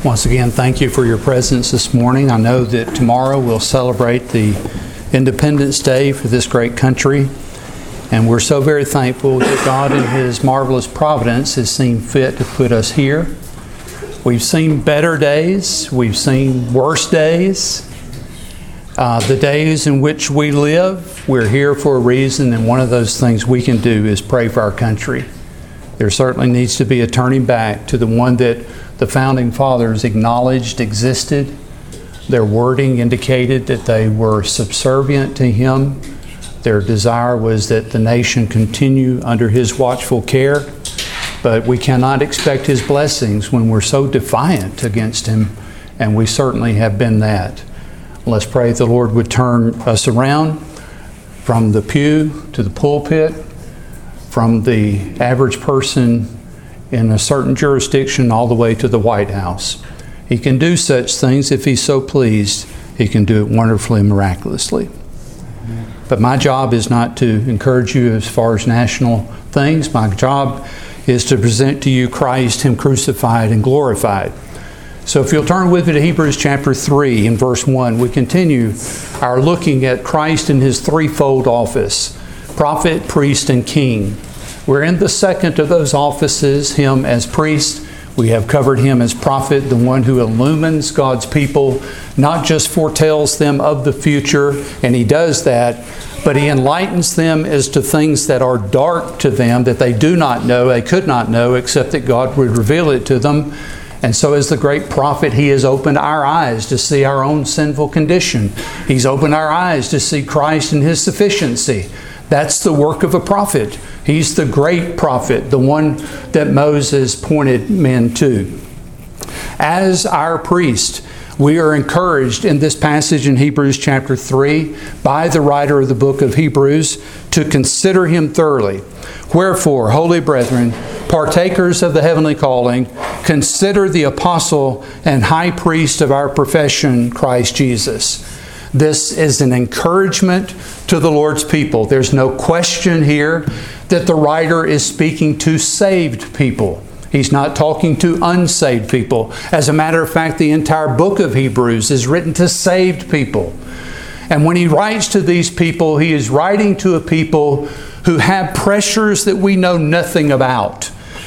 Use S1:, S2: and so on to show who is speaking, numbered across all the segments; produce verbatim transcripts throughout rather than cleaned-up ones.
S1: Once again, thank you for your presence this morning. I know that tomorrow we'll celebrate the Independence Day for this great country, and we're so very thankful that God in His marvelous providence has seen fit to put us here. We've seen better days, we've seen worse days. Uh, the days in which we live, we're here for a reason, and one of those things we can do is pray for our country. There certainly needs to be a turning back to the one that the Founding Fathers acknowledged existed. Their wording indicated that they were subservient to Him. Their desire was that the nation continue under His watchful care. But we cannot expect His blessings when we're so defiant against Him, and we certainly have been that. Let's pray the Lord would turn us around from the pew to the pulpit, from the average person in a certain jurisdiction all the way to the White House. He can do such things if He's so pleased. He can do it wonderfully and miraculously. But my job is not to encourage you as far as national things. My job is to present to you Christ, Him crucified and glorified. So if you'll turn with me to Hebrews chapter three and verse one, we continue our looking at Christ in His threefold office, prophet, priest, and king. We're in the second of those offices, Him as priest. We have covered Him as prophet, the one who illumines God's people, not just foretells them of the future, and He does that, but He enlightens them as to things that are dark to them, that they do not know, they could not know, except that God would reveal it to them. And so as the great prophet, He has opened our eyes to see our own sinful condition. He's opened our eyes to see Christ and His sufficiency. That's the work of a prophet. He's the great prophet, the one that Moses pointed men to. As our priest, we are encouraged in this passage in Hebrews chapter three by the writer of the book of Hebrews to consider Him thoroughly. Wherefore, holy brethren, partakers of the heavenly calling, consider the apostle and high priest of our profession, Christ Jesus. This is an encouragement to the Lord's people. There's no question here that the writer is speaking to saved people. He's not talking to unsaved people. As a matter of fact, the entire book of Hebrews is written to saved people. And when he writes to these people, he is writing to a people who have pressures that we know nothing about.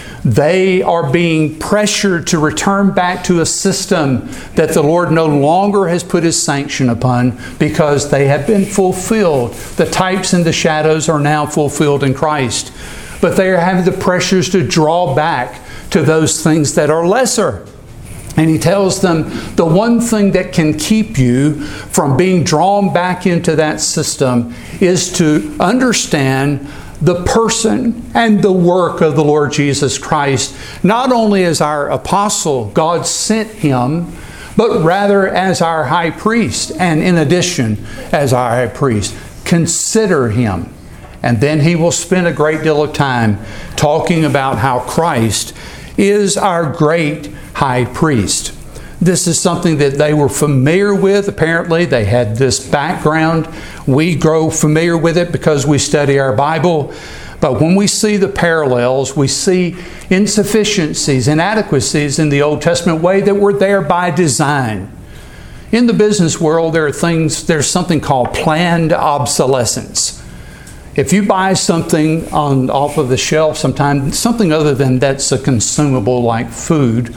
S1: They are being pressured to return back to a system that the Lord no longer has put His sanction upon because they have been fulfilled. The types and the shadows are now fulfilled in Christ. But they are having the pressures to draw back to those things that are lesser. And he tells them the one thing that can keep you from being drawn back into that system is to understand the person and the work of the Lord Jesus Christ, not only as our apostle, God sent Him, but rather as our high priest, and in addition, as our high priest. Consider Him. And then he will spend a great deal of time talking about how Christ is our great high priest. This is something that they were familiar with. Apparently, they had this background. We grow familiar with it because we study our Bible. But when we see the parallels, we see insufficiencies, inadequacies in the Old Testament way that were there by design. In the business world, there are things, there's something called planned obsolescence. If you buy something on off of the shelf sometimes, something other than that's a consumable like food.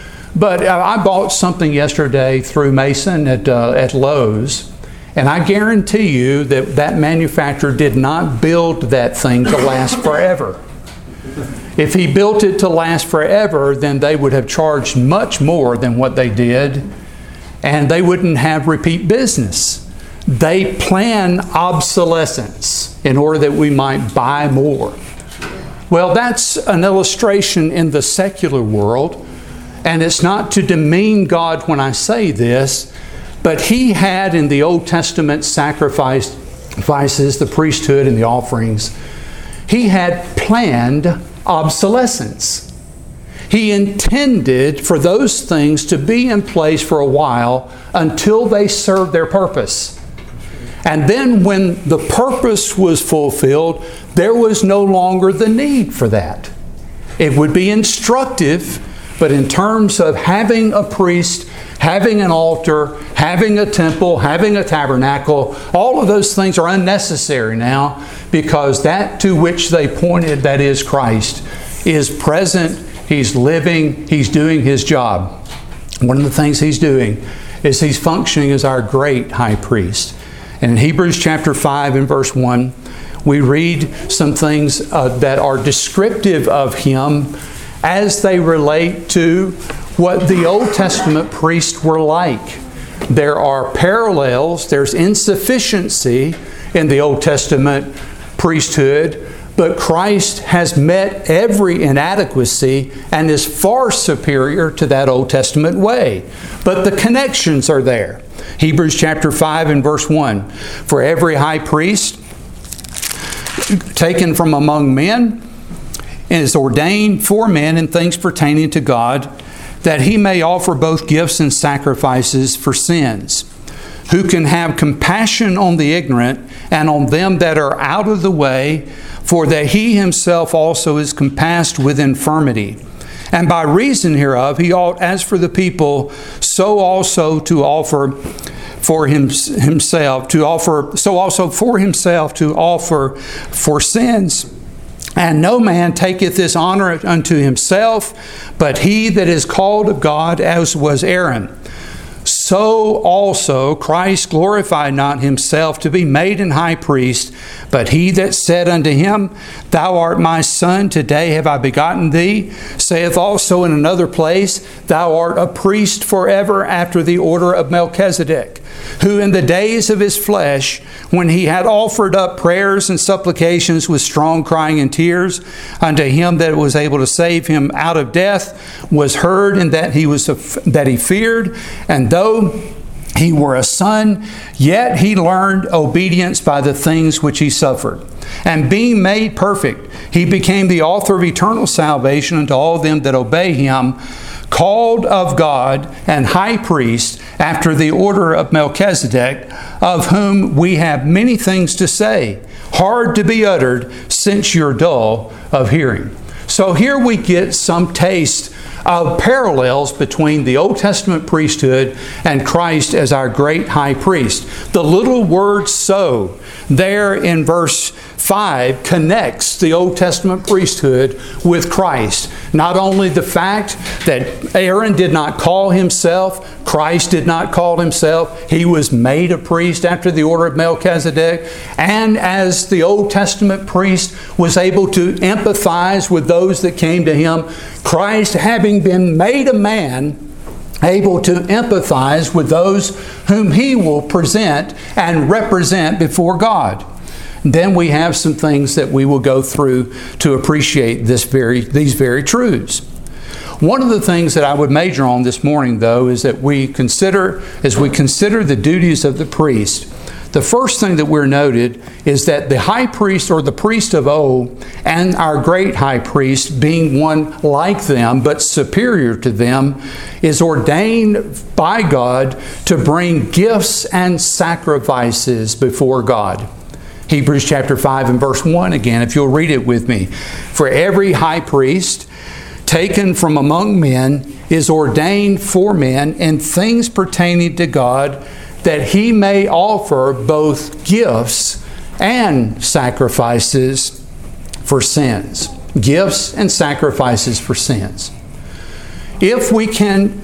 S1: But I bought something yesterday through Mason at, uh, at Lowe's, and I guarantee you that that manufacturer did not build that thing to last forever. If he built it to last forever, then they would have charged much more than what they did, and they wouldn't have repeat business. They plan obsolescence in order that we might buy more. Well, that's an illustration in the secular world. And it's not to demean God when I say this, but He had in the Old Testament sacrifices, the priesthood and the offerings, He had planned obsolescence. He intended for those things to be in place for a while until they served their purpose. And then when the purpose was fulfilled, there was no longer the need for that. It would be instructive But in terms of having a priest, having an altar, having a temple, having a tabernacle, all of those things are unnecessary now, because that to which they pointed, that is Christ, is present. He's living. He's doing His job. One of the things He's doing is He's functioning as our great high priest. And in Hebrews chapter five and verse one, we read some things uh, that are descriptive of Him as they relate to what the Old Testament priests were like. There are parallels, there's insufficiency in the Old Testament priesthood, but Christ has met every inadequacy and is far superior to that Old Testament way. But the connections are there. Hebrews chapter five and verse one, for every high priest taken from among men is ordained for men in things pertaining to God, that He may offer both gifts and sacrifices for sins, who can have compassion on the ignorant and on them that are out of the way, for that He Himself also is compassed with infirmity. And by reason hereof He ought, as for the people, so also to offer for him, himself, to offer, so also for Himself to offer for sins. And no man taketh this honor unto himself, but he that is called of God, as was Aaron. So also Christ glorified not Himself to be made an high priest, but He that said unto him, Thou art my Son, today have I begotten thee, saith also in another place, Thou art a priest forever after the order of Melchizedek, who in the days of His flesh, when He had offered up prayers and supplications with strong crying and tears unto Him that was able to save him out of death, was heard in that he was that he feared, and though He were a son, yet He learned obedience by the things which He suffered. And being made perfect, He became the author of eternal salvation unto all them that obey Him, called of God and high priest after the order of Melchizedek, of whom we have many things to say, hard to be uttered, since you're dull of hearing. So here we get some taste of parallels between the Old Testament priesthood and Christ as our great high priest. The little word "so" there in verse five connects the Old Testament priesthood with Christ. Not only the fact that Aaron did not call himself, Christ did not call Himself, He was made a priest after the order of Melchizedek, and as the Old Testament priest was able to empathize with those that came to him, Christ, having been made a man, able to empathize with those whom He will present and represent before God. Then we have some things that we will go through to appreciate this very, these very truths. One of the things that I would major on this morning, though, is that we consider, as we consider the duties of the priest, the first thing that we're noted is that the high priest, or the priest of old, and our great high priest, being one like them but superior to them, is ordained by God to bring gifts and sacrifices before God. Hebrews chapter five and verse one again, if you'll read it with me. For every high priest taken from among men is ordained for men in things pertaining to God, that He may offer both gifts and sacrifices for sins. Gifts and sacrifices for sins. If we can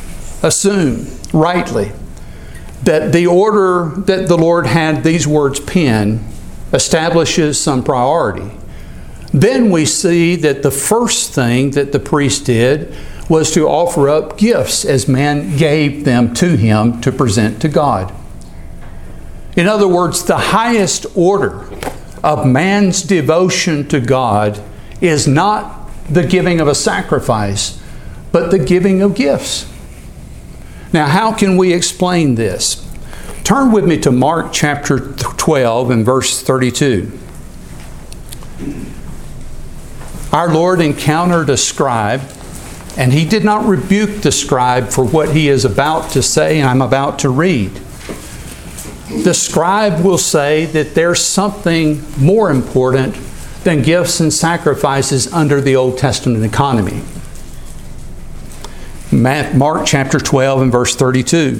S1: assume rightly that the order that the Lord had these words penned establishes some priority, then we see that the first thing that the priest did was to offer up gifts as man gave them to him to present to God. In other words, the highest order of man's devotion to God is not the giving of a sacrifice, but the giving of gifts. Now, how can we explain this? Turn with me to Mark chapter twelve and verse thirty-two. Our Lord encountered a scribe, and He did not rebuke the scribe for what he is about to say and I'm about to read. The scribe will say that there's something more important than gifts and sacrifices under the Old Testament economy. Mark chapter twelve and verse thirty-two.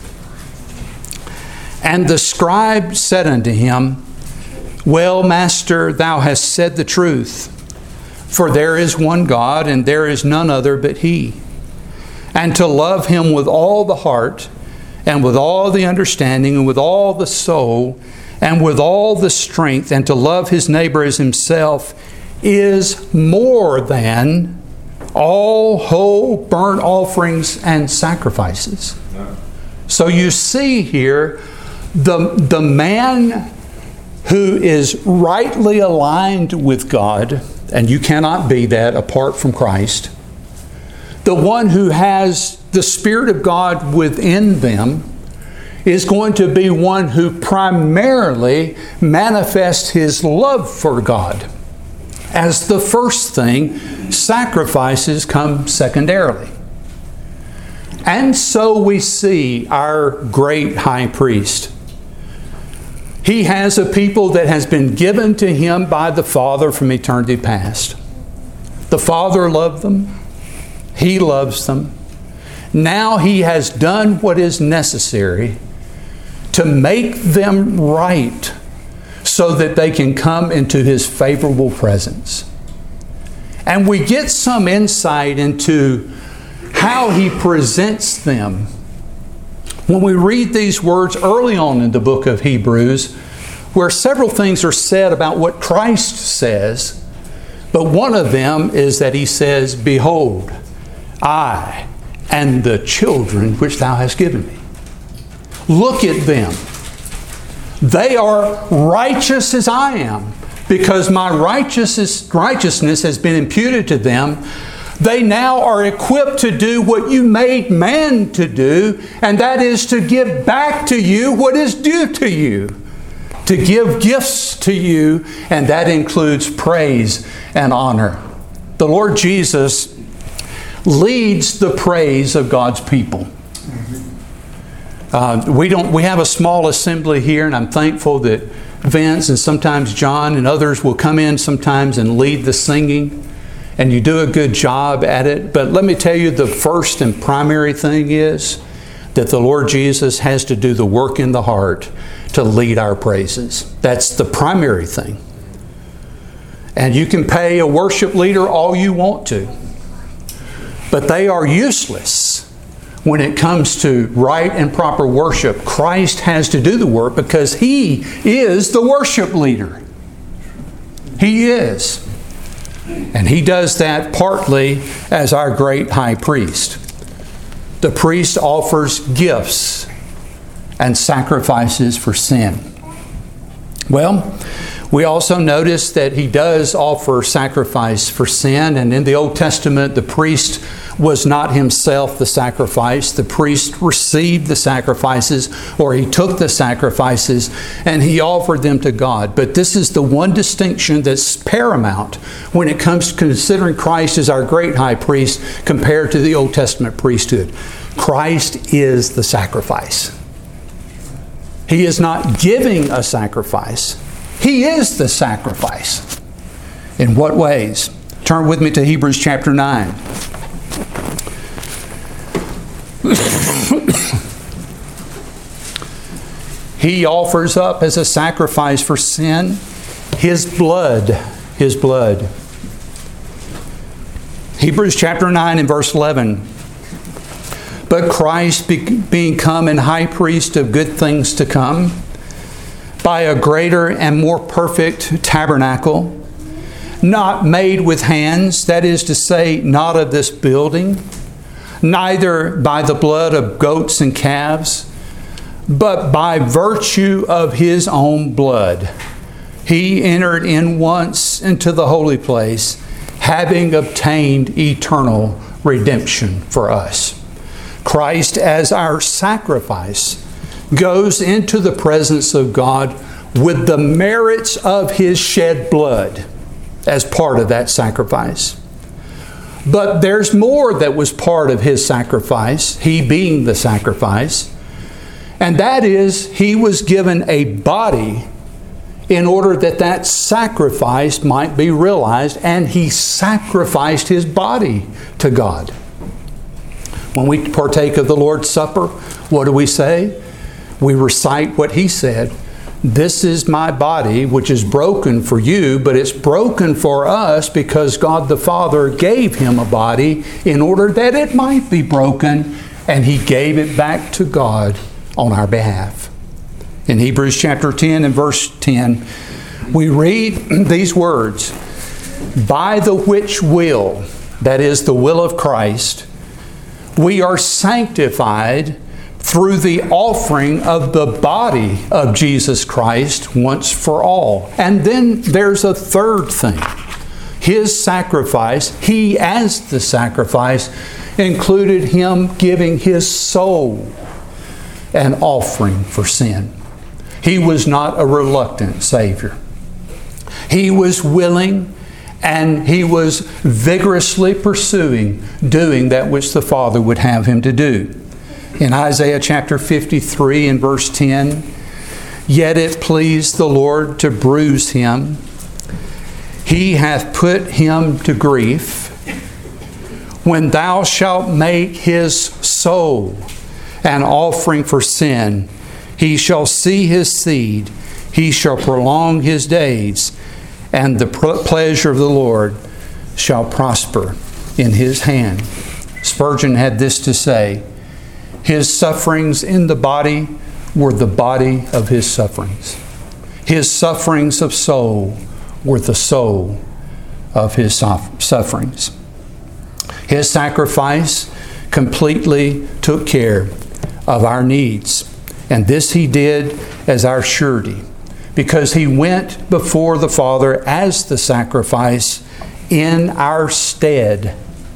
S1: And the scribe said unto him, Well, Master, thou hast said the truth. For there is one God, and there is none other but He. And to love Him with all the heart, and with all the understanding, and with all the soul, and with all the strength, and to love his neighbor as himself, is more than all whole burnt offerings and sacrifices. So you see here, the, the man who is rightly aligned with God, and you cannot be that apart from Christ, the one who has the Spirit of God within them, is going to be one who primarily manifests his love for God. As the first thing, sacrifices come secondarily. And so we see our great high priest. He has a people that has been given to him by the Father from eternity past. The Father loved them. He loves them. Now He has done what is necessary to make them right so that they can come into His favorable presence. And we get some insight into how He presents them when we read these words early on in the book of Hebrews, where several things are said about what Christ says, but one of them is that He says, Behold, I and the children which Thou hast given me. Look at them. They are righteous as I am, because my righteousness, righteousness has been imputed to them. They now are equipped to do what you made man to do, and that is to give back to you what is due to you. To give gifts to you, and that includes praise and honor. The Lord Jesus leads the praise of God's people. Uh, we don't. We have a small assembly here, and I'm thankful that Vince and sometimes John and others will come in sometimes and lead the singing, and you do a good job at it. But let me tell you, the first and primary thing is that the Lord Jesus has to do the work in the heart to lead our praises. That's the primary thing. And you can pay a worship leader all you want to, but they are useless when it comes to right and proper worship. Christ has to do the work because He is the worship leader. He is. And He does that partly as our great high priest. The priest offers gifts and sacrifices for sin. Well, we also notice that He does offer sacrifice for sin, and in the Old Testament, the priest was not himself the sacrifice. The priest received the sacrifices, or he took the sacrifices and he offered them to God. But this is the one distinction that's paramount when it comes to considering Christ as our great high priest compared to the Old Testament priesthood. Christ is the sacrifice. He is not giving a sacrifice. He is the sacrifice. In what ways? Turn with me to Hebrews chapter nine. He offers up as a sacrifice for sin His blood. His blood. Hebrews chapter nine and verse eleven. But Christ being come and high priest of good things to come, by a greater and more perfect tabernacle, not made with hands, that is to say, not of this building, neither by the blood of goats and calves, but by virtue of His own blood, He entered in once into the holy place, having obtained eternal redemption for us. Christ, as our sacrifice, goes into the presence of God with the merits of His shed blood as part of that sacrifice. But there's more that was part of His sacrifice, He being the sacrifice, and that is He was given a body in order that that sacrifice might be realized, and He sacrificed His body to God. When we partake of the Lord's Supper, what do we say? We recite what He said. This is my body, which is broken for you, but it's broken for us because God the Father gave Him a body in order that it might be broken, and He gave it back to God on our behalf. In Hebrews chapter ten and verse ten, we read these words, by the which will, that is the will of Christ, we are sanctified through the offering of the body of Jesus Christ once for all. And then there's a third thing. His sacrifice, He as the sacrifice, included Him giving His soul an offering for sin. He was not a reluctant Savior. He was willing, and He was vigorously pursuing doing that which the Father would have Him to do. In Isaiah chapter fifty-three and verse ten, yet it pleased the Lord to bruise Him. He hath put Him to grief. When thou shalt make His soul an offering for sin, He shall see His seed. He shall prolong His days, and the pleasure of the Lord shall prosper in His hand. Spurgeon had this to say, His sufferings in the body were the body of His sufferings. His sufferings of soul were the soul of His sufferings. His sacrifice completely took care of our needs. And this He did as our surety, because He went before the Father as the sacrifice in our stead.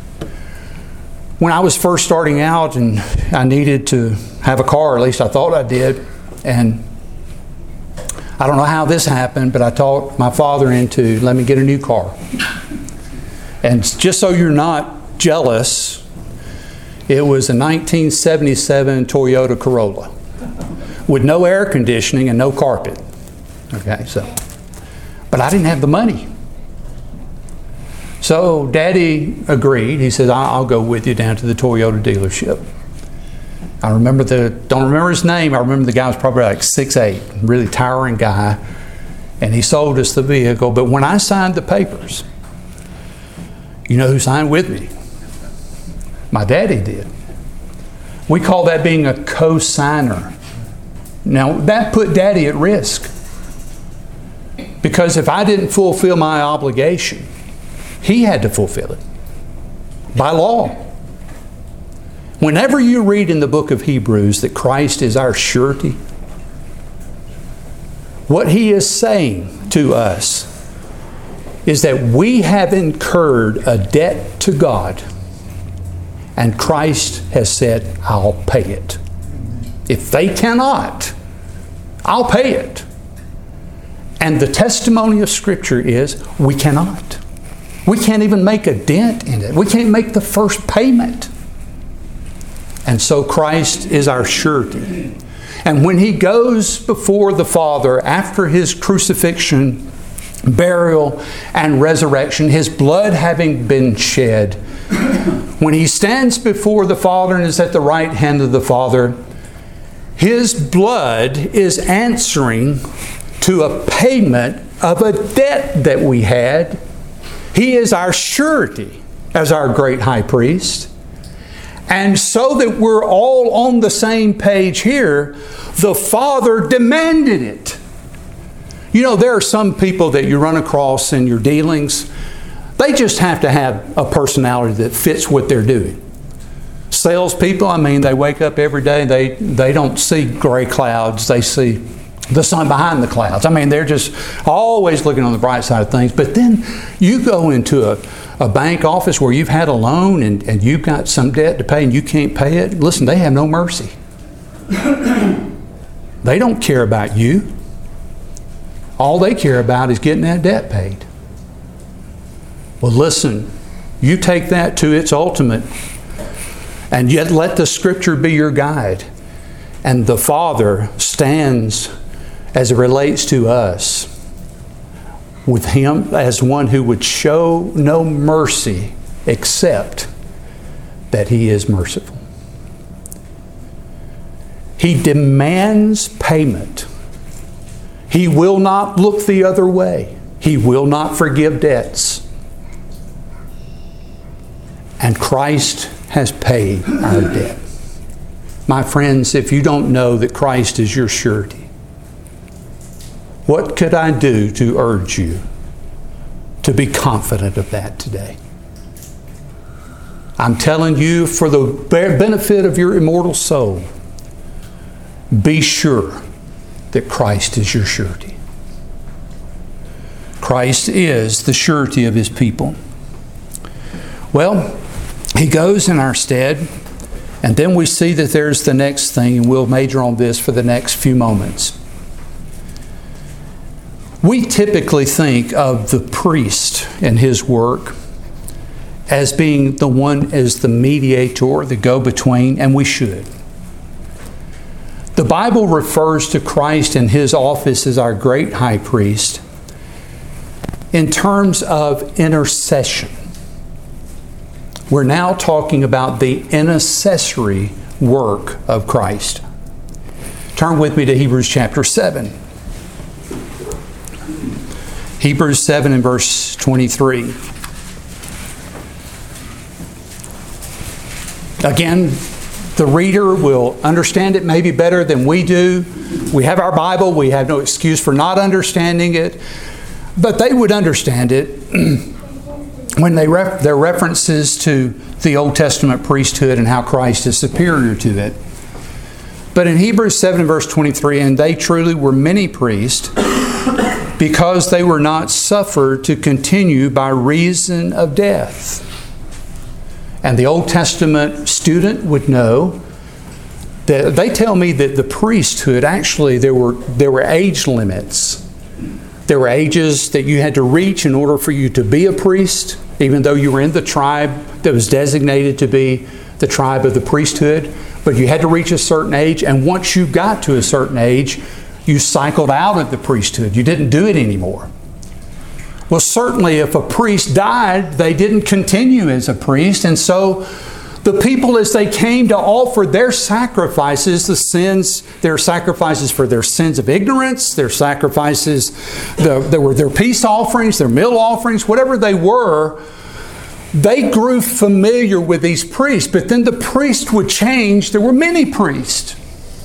S1: When I was first starting out and I needed to have a car, at least I thought I did, and I don't know how this happened, but I talked my father into, let me get a new car. And just so you're not jealous, it was a nineteen seventy-seven Toyota Corolla with no air conditioning and no carpet. Okay, so, but I didn't have the money. So Daddy agreed. He said, I'll go with you down to the Toyota dealership. I remember the, don't remember his name. I remember the guy was probably like six eight, really towering guy. And he sold us the vehicle. But when I signed the papers, you know who signed with me? My daddy did. We call that being a co-signer. Now, that put Daddy at risk. Because if I didn't fulfill my obligation, he had to fulfill it by law. Whenever you read in the book of Hebrews that Christ is our surety, what he is saying to us is that we have incurred a debt to God, and Christ has said, I'll pay it. If they cannot, I'll pay it. And the testimony of Scripture is we cannot. We can't even make a dent in it. We can't make the first payment. And so Christ is our surety. And when he goes before the Father after his crucifixion, burial, and resurrection, his blood having been shed, when he stands before the Father and is at the right hand of the Father, his blood is answering to a payment of a debt that we had. He is our surety as our great high priest. And so that we're all on the same page here, the Father demanded it. You know, there are some people that you run across in your dealings, they just have to have a personality that fits what they're doing. Salespeople, I mean, they wake up every day, they, they don't see gray clouds, they see the sun behind the clouds. I mean, they're just always looking on the bright side of things. But then you go into a, a bank office where you've had a loan and, and you've got some debt to pay and you can't pay it. Listen, they have no mercy. They don't care about you. All they care about is getting that debt paid. Well, listen, you take that to its ultimate, and yet let the Scripture be your guide. And the Father stands as it relates to us with him as one who would show no mercy except that he is merciful. He demands payment. He will not look the other way. He will not forgive debts. And Christ has paid our debt. My friends, if you don't know that Christ is your surety, what could I do to urge you to be confident of that today? I'm telling you, for the benefit of your immortal soul, be sure that Christ is your surety. Christ is the surety of His people. Well, He goes in our stead, and then we see that there's the next thing, and we'll major on this for the next few moments. We typically think of the priest and his work as being the one as the mediator, the go-between, and we should. The Bible refers to Christ and His office as our great high priest in terms of intercession. We're now talking about the intercessory work of Christ. Turn with me to Hebrews chapter seven. Hebrews seven and verse twenty-three. Again, the reader will understand it maybe better than we do. We have our Bible. We have no excuse for not understanding it. But they would understand it when they ref- their references to the Old Testament priesthood and how Christ is superior to it. But in Hebrews seven and verse twenty-three, and they truly were many priests, because they were not suffered to continue by reason of death. And the Old Testament student would know that they tell me that the priesthood, actually there were there were age limits. There were ages that you had to reach in order for you to be a priest, even though you were in the tribe that was designated to be the tribe of the priesthood. But you had to reach a certain age, and once you got to a certain age, you cycled out of the priesthood. You didn't do it anymore. Well, certainly if a priest died, they didn't continue as a priest, and so the people, as they came to offer their sacrifices, the sins, their sacrifices for their sins of ignorance, their sacrifices, the, there were their peace offerings, their meal offerings, whatever they were, they grew familiar with these priests. But then the priest would change. There were many priests.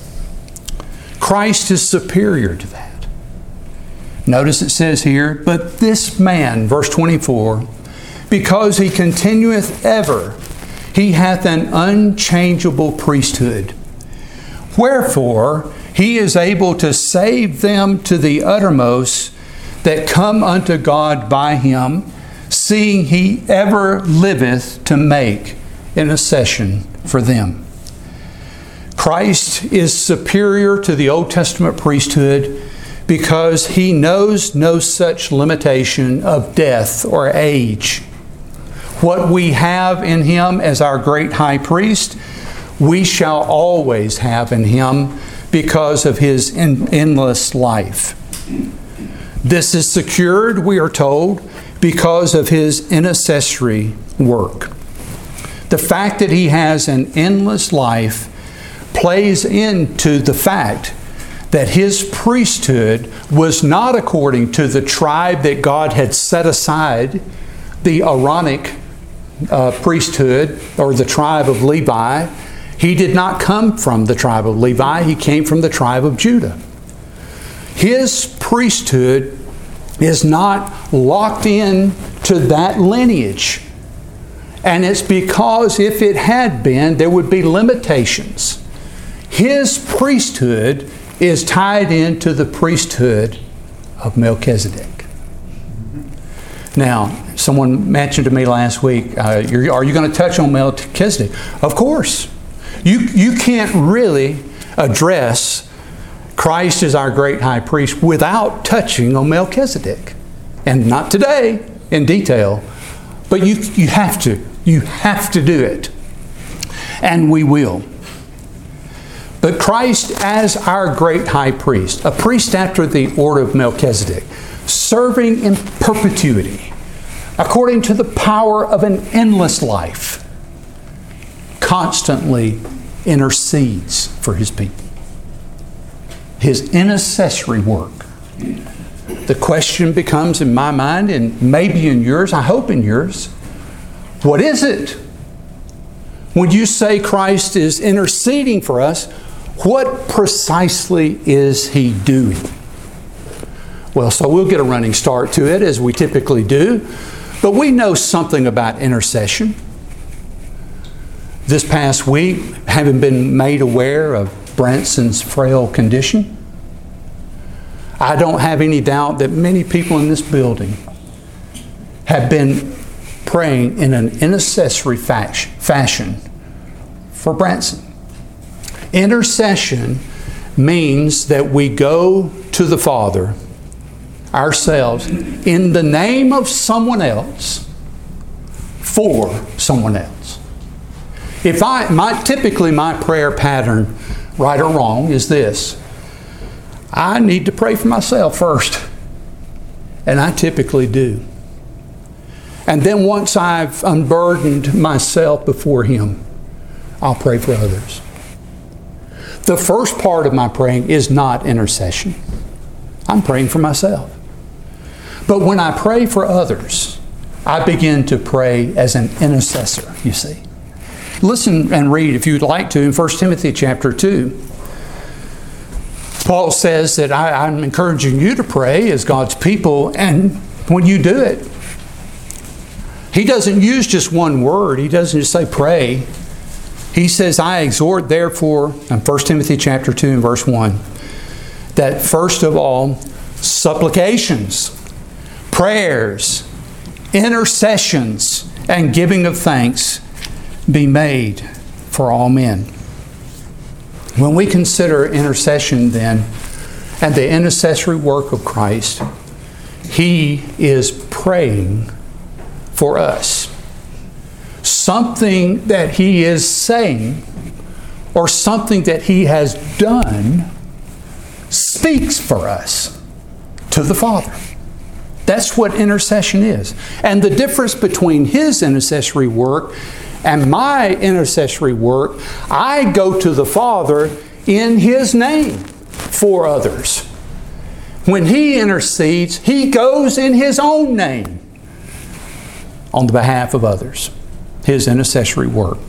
S1: Christ is superior to that. Notice it says here, but this man, verse twenty-four, because He continueth ever, He hath an unchangeable priesthood. Wherefore, He is able to save them to the uttermost that come unto God by Him, seeing He ever liveth to make intercession for them. Christ is superior to the Old Testament priesthood because He knows no such limitation of death or age. What we have in Him as our great high priest, we shall always have in Him because of His endless life. This is secured, we are told, because of His intercessory work. The fact that He has an endless life plays into the fact that His priesthood was not according to the tribe that God had set aside, the Aaronic uh, priesthood, or the tribe of Levi. He did not come from the tribe of Levi. He came from the tribe of Judah. His priesthood is not locked in to that lineage. And it's because if it had been, there would be limitations. His priesthood is tied into the priesthood of Melchizedek. Now, someone mentioned to me last week, uh, you're, are you going to touch on Melchizedek? Of course. You, you can't really address Christ as our great high priest without touching on Melchizedek. And not today in detail, but you, you have to. You have to do it. And we will. But Christ as our great high priest, a priest after the order of Melchizedek, serving in perpetuity, according to the power of an endless life, constantly intercedes for His people. His intercessory work. The question becomes in my mind, and maybe in yours, I hope in yours, what is it? When you say Christ is interceding for us, what precisely is He doing? Well, so we'll get a running start to it, as we typically do. But we know something about intercession. This past week, having been made aware of Branson's frail condition, I don't have any doubt that many people in this building have been praying in an intercessory fashion for Branson. Intercession means that we go to the Father ourselves in the name of someone else for someone else. If I, my, typically my prayer pattern, right or wrong, is this. I need to pray for myself first. And I typically do. And then once I've unburdened myself before Him, I'll pray for others. The first part of my praying is not intercession. I'm praying for myself. But when I pray for others, I begin to pray as an intercessor, you see. Listen and read, if you'd like to, in First Timothy chapter two. Paul says that I, I'm encouraging you to pray as God's people, and when you do it, he doesn't use just one word. He doesn't just say pray. He says, I exhort therefore, in First Timothy chapter two and verse one, that first of all, supplications, prayers, intercessions, and giving of thanks be made for all men. When we consider intercession then, and the intercessory work of Christ, He is praying for us. Something that He is saying, or something that He has done, speaks for us to the Father. That's what intercession is. And the difference between His intercessory work and my intercessory work, I go to the Father in His name for others. When He intercedes, He goes in His own name on the behalf of others. His intercessory work.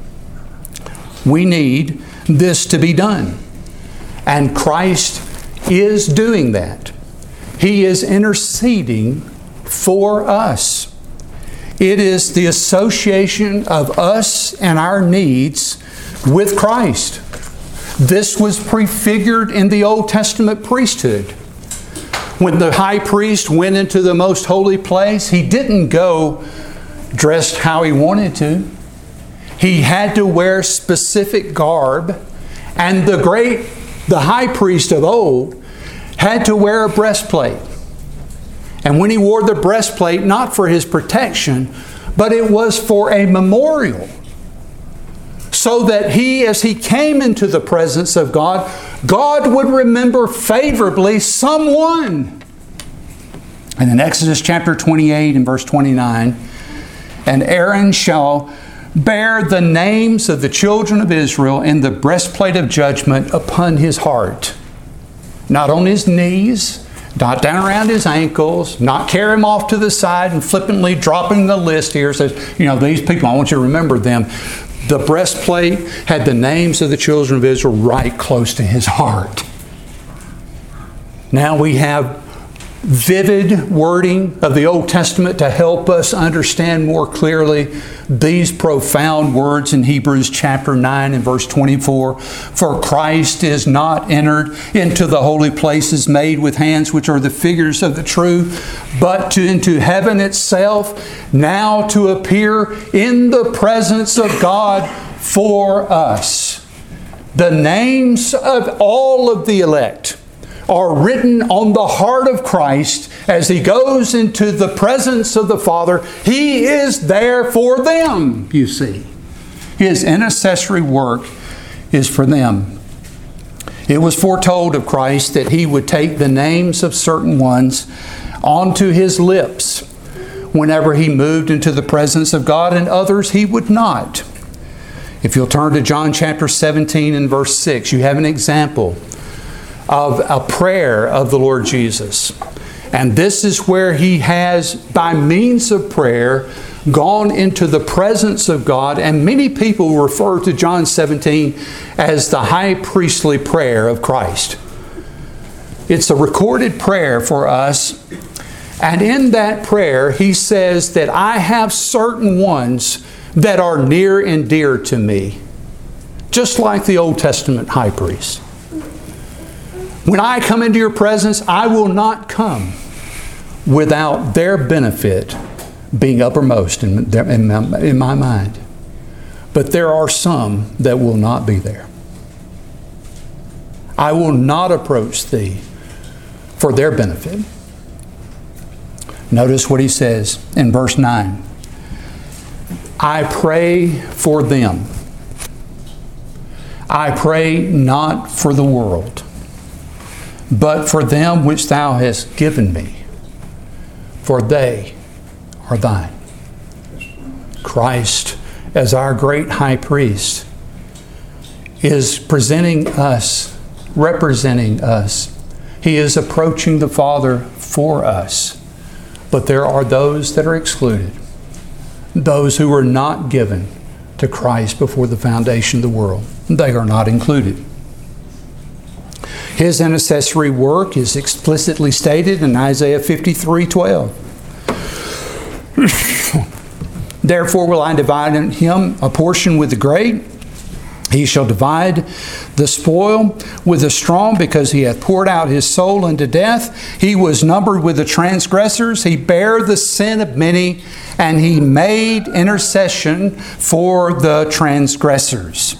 S1: We need this to be done. And Christ is doing that. He is interceding for us. It is the association of us and our needs with Christ. This was prefigured in the Old Testament priesthood. When the high priest went into the most holy place, he didn't go dressed how he wanted to. He had to wear specific garb, and the great, the high priest of old had to wear a breastplate. And when he wore the breastplate, not for his protection, but it was for a memorial. So that he, as he came into the presence of God, God would remember favorably someone. And in Exodus chapter twenty-eight and verse twenty-nine, and Aaron shall bear the names of the children of Israel in the breastplate of judgment upon his heart. Not on his knees, not down around his ankles, not carry him off to the side and flippantly dropping the list here. Says, you know, these people, I want you to remember them. The breastplate had the names of the children of Israel right close to his heart. Now we have vivid wording of the Old Testament to help us understand more clearly these profound words in Hebrews chapter nine and verse twenty-four. For Christ is not entered into the holy places made with hands, which are the figures of the true, but to, into heaven itself, now to appear in the presence of God for us. The names of all of the elect are written on the heart of Christ as He goes into the presence of the Father. He is there for them, you see. His intercessory work is for them. It was foretold of Christ that He would take the names of certain ones onto His lips whenever He moved into the presence of God, and others He would not. If you'll turn to John chapter seventeen and verse six, you have an example of a prayer of the Lord Jesus. And this is where he has, by means of prayer, gone into the presence of God. And many people refer to John seventeen as the high priestly prayer of Christ. It's a recorded prayer for us. And in that prayer, he says that I have certain ones that are near and dear to me, just like the Old Testament high priest. When I come into your presence, I will not come without their benefit being uppermost in, their, in, my, in my mind. But there are some that will not be there. I will not approach thee for their benefit. Notice what he says in verse nine. I pray for them. I pray not for the world, but for them which thou hast given me, for they are thine. Christ, as our great high priest, is presenting us, representing us. He is approaching the Father for us. But there are those that are excluded, those who were not given to Christ before the foundation of the world. They are not included. His intercessory work is explicitly stated in Isaiah fifty-three twelve. Therefore will I divide in him a portion with the great. He shall divide the spoil with the strong, because he hath poured out his soul unto death. He was numbered with the transgressors. He bare the sin of many, and he made intercession for the transgressors.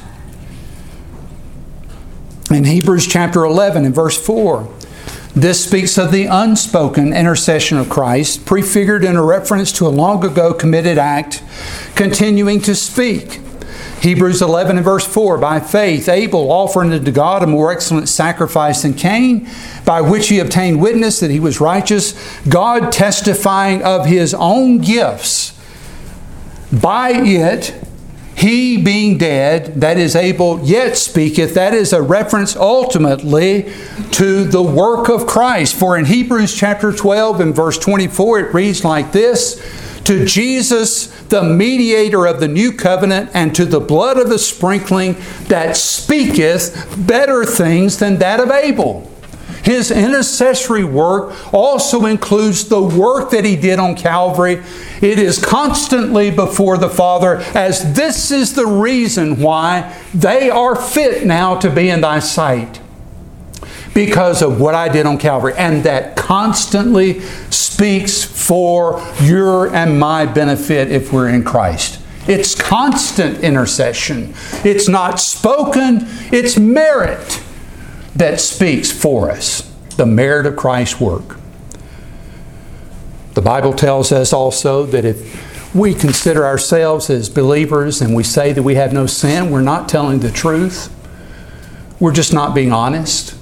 S1: In Hebrews chapter eleven and verse four, this speaks of the unspoken intercession of Christ, prefigured in a reference to a long ago committed act, continuing to speak. Hebrews eleven and verse four, by faith Abel offered unto God a more excellent sacrifice than Cain, by which he obtained witness that he was righteous, God testifying of his own gifts. By it, he being dead, that is Abel, yet speaketh. That is a reference ultimately to the work of Christ. For in Hebrews chapter twelve and verse twenty-four, it reads like this, to Jesus, the mediator of the new covenant, and to the blood of the sprinkling that speaketh better things than that of Abel. His intercessory work also includes the work that he did on Calvary. It is constantly before the Father, as this is the reason why they are fit now to be in thy sight, because of what I did on Calvary. And that constantly speaks for your and my benefit if we're in Christ. It's constant intercession. It's not spoken, it's merit that speaks for us. The merit of Christ's work. The Bible tells us also that if we consider ourselves as believers and we say that we have no sin, we're not telling the truth. We're just not being honest.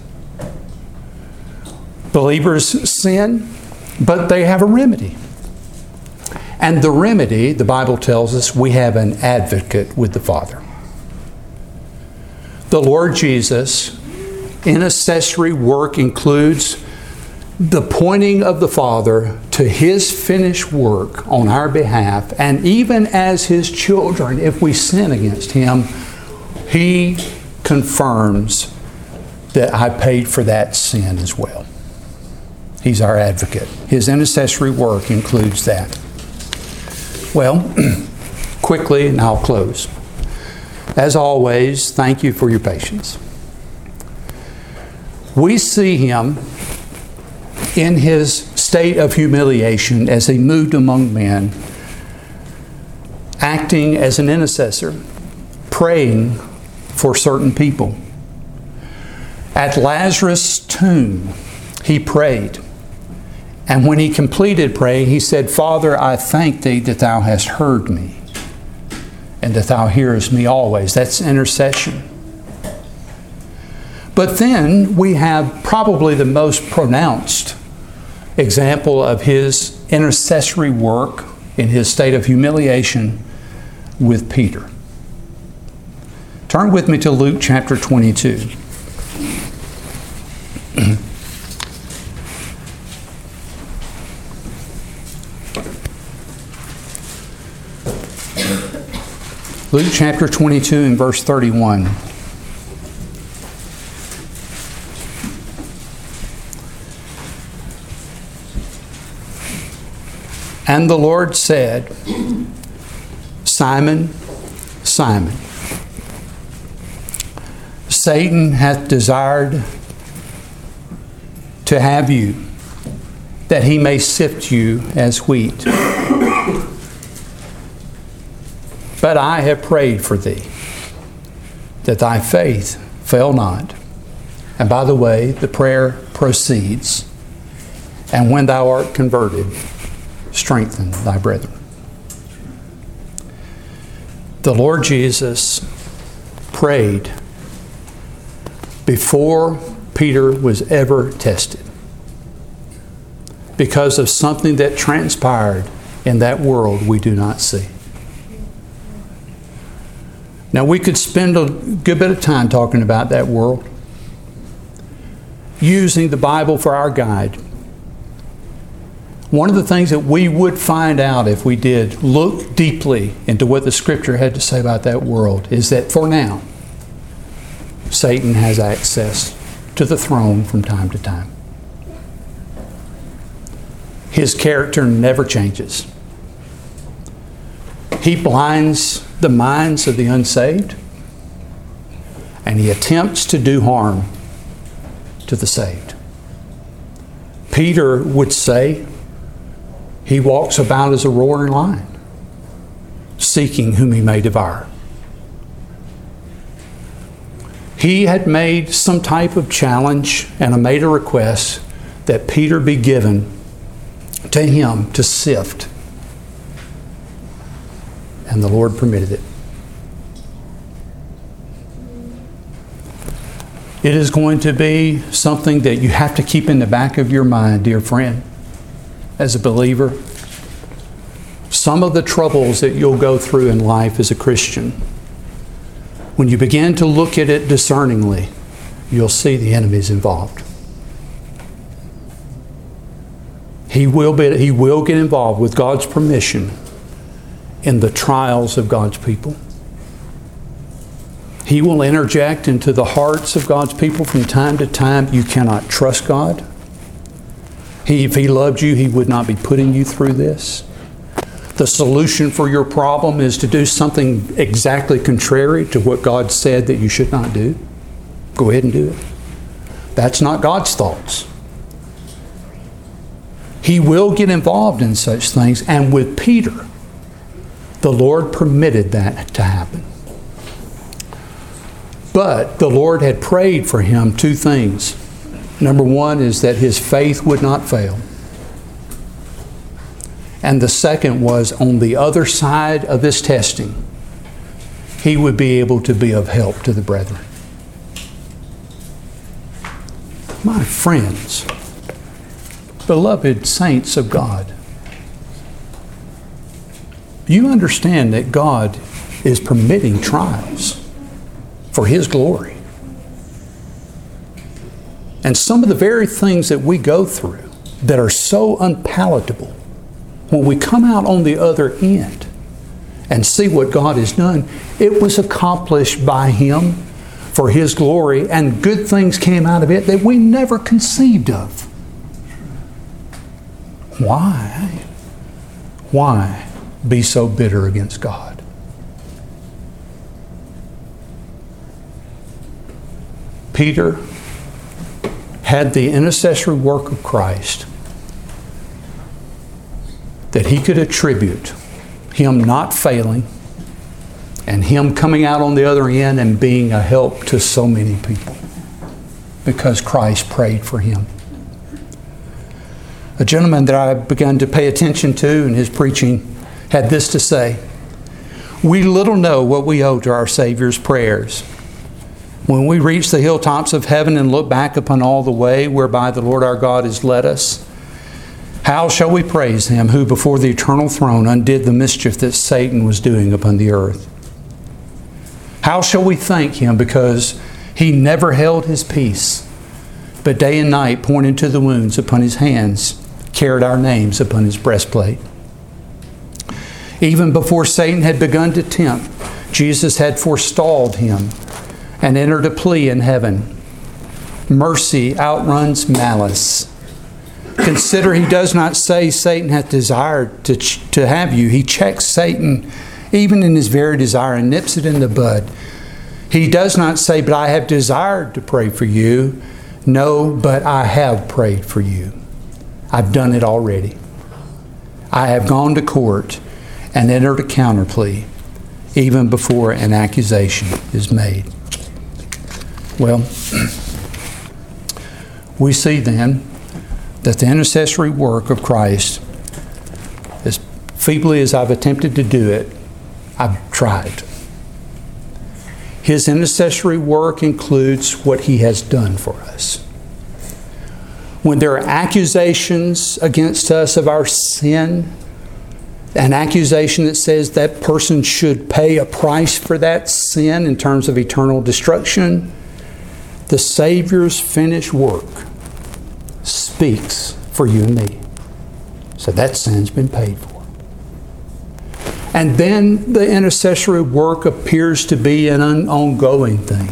S1: Believers sin, but they have a remedy. And the remedy, the Bible tells us, we have an advocate with the Father. The Lord Jesus' intercessory work includes the pointing of the Father to His finished work on our behalf. And even as His children, if we sin against Him, He confirms that I paid for that sin as well. He's our advocate. His intercessory work includes that. Well, quickly, and I'll close. As always, thank you for your patience. We see Him in His state of humiliation as He moved among men, acting as an intercessor, praying for certain people. At Lazarus' tomb, He prayed. And when He completed praying, He said, Father, I thank Thee that Thou hast heard me and that Thou hearest me always. That's intercession. But then we have probably the most pronounced example of His intercessory work in His state of humiliation with Peter. Turn with me to Luke chapter twenty-two. Luke chapter twenty-two and verse thirty-one. And the Lord said, Simon, Simon, Satan hath desired to have you, that he may sift you as wheat. But I have prayed for thee, that thy faith fail not. And by the way, the prayer proceeds, and when thou art converted, strengthen thy brethren. The Lord Jesus prayed before Peter was ever tested because of something that transpired in that world we do not see. Now, we could spend a good bit of time talking about that world, using the Bible for our guide. One of the things that we would find out if we did look deeply into what the Scripture had to say about that world is that for now, Satan has access to the throne from time to time. His character never changes. He blinds the minds of the unsaved, and he attempts to do harm to the saved. Peter would say, he walks about as a roaring lion, seeking whom he may devour. He had made some type of challenge and made a request that Peter be given to him to sift. And the Lord permitted it. It is going to be something that you have to keep in the back of your mind, dear friend. As a believer, some of the troubles that you'll go through in life as a Christian, when you begin to look at it discerningly, you'll see the enemy's involved. He will be, he will get involved with God's permission in the trials of God's people. He will interject into the hearts of God's people from time to time. You cannot trust God. He, if He loved you, He would not be putting you through this. The solution for your problem is to do something exactly contrary to what God said that you should not do. Go ahead and do it. That's not God's thoughts. He will get involved in such things, and with Peter, the Lord permitted that to happen. But the Lord had prayed for him two things. Number one is that his faith would not fail. And the second was, on the other side of this testing, he would be able to be of help to the brethren. My friends, beloved saints of God, you understand that God is permitting trials for His glory. And some of the very things that we go through that are so unpalatable, when we come out on the other end and see what God has done, it was accomplished by Him for His glory, and good things came out of it that we never conceived of. Why? Why be so bitter against God? Peter had the intercessory work of Christ that he could attribute him not failing and him coming out on the other end and being a help to so many people because Christ prayed for him. A gentleman that I began to pay attention to in his preaching had this to say: "We little know what we owe to our Savior's prayers. When we reach the hilltops of heaven and look back upon all the way whereby the Lord our God has led us, how shall we praise Him who before the eternal throne undid the mischief that Satan was doing upon the earth? How shall we thank Him because He never held His peace, but day and night pointing to the wounds upon His hands, carried our names upon His breastplate? Even before Satan had begun to tempt, Jesus had forestalled him and entered a plea in heaven. Mercy outruns malice. Consider, he does not say Satan hath desired to, ch- to have you. He checks Satan even in his very desire and nips it in the bud. He does not say, but I have desired to pray for you. No, but I have prayed for you. I've done it already. I have gone to court and entered a counter plea even before an accusation is made. Well, we see then that the intercessory work of Christ, as feebly as I've attempted to do it, I've tried. His intercessory work includes what He has done for us. When there are accusations against us of our sin, an accusation that says that person should pay a price for that sin in terms of eternal destruction, the Savior's finished work speaks for you and me. So that sin's been paid for. And then the intercessory work appears to be an ongoing thing.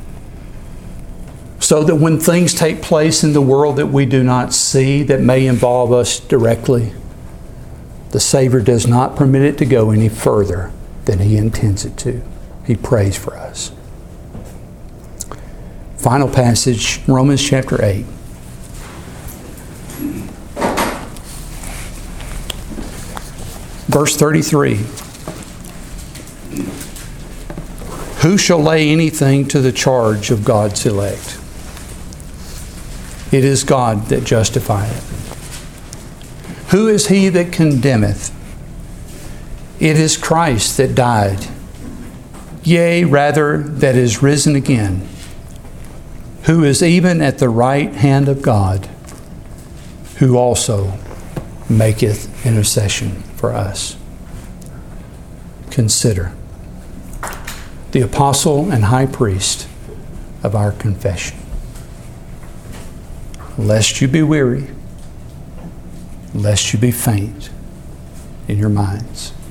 S1: So that when things take place in the world that we do not see, that may involve us directly, the Savior does not permit it to go any further than He intends it to. He prays for us. Final passage, Romans chapter eight. Verse thirty-three. Who shall lay anything to the charge of God's elect? It is God that justifieth. Who is he that condemneth? It is Christ that died, yea, rather, that is risen again, who is even at the right hand of God, who also maketh intercession for us. Consider the apostle and high priest of our confession. Lest you be weary, lest you be faint in your minds.